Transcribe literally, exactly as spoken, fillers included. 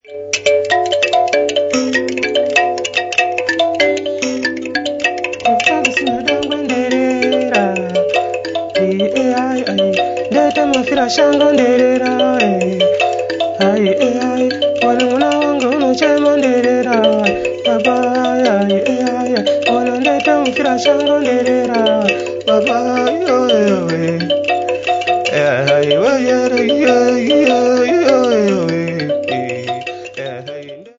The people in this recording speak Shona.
Shango nderera, ay ay ay, walungula wangu nuchemo nderera, baba ay ay ay, walundeta mfira shango nderera, baba yo yo, ay ay ay ay ay.